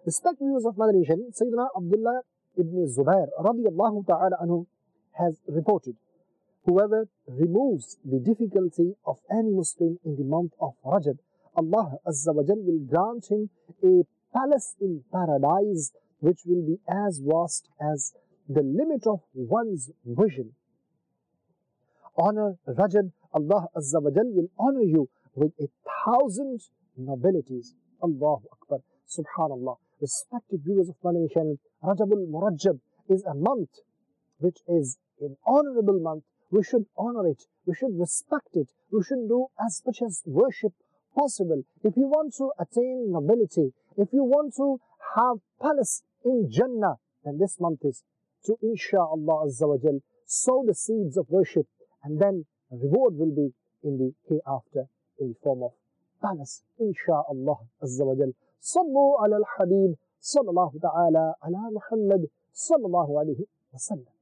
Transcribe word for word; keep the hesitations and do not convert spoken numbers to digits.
Respect viewers of Mother Nation, Sayyidina Abdullah ibn Zubair radiyallahu ta'ala anhu has reported, whoever removes the difficulty of any Muslim in the month of Rajab, Allah Azza wa Jal will grant him a palace in paradise which will be as vast as the limit of one's vision. Honor Rajab, Allah Azza wa Jal will honor you with a thousand nobilities. Allahu Akbar, Subhanallah. Respected viewers of Mother Nation, Rajabul Murajjab is a month which is an honorable month. We should honor it, we should respect it, we should do as much as worship possible. If you want to attain nobility, if you want to have palace in Jannah, then this month is to insha'Allah Azza wa Jal sow the seeds of worship, and then reward will be in the hereafter in the form of palace, insha'Allah Azza wa Jal. Sallu ala al-Habib, sallallahu ta'ala ala Muhammad, sallallahu alayhi wa sallam.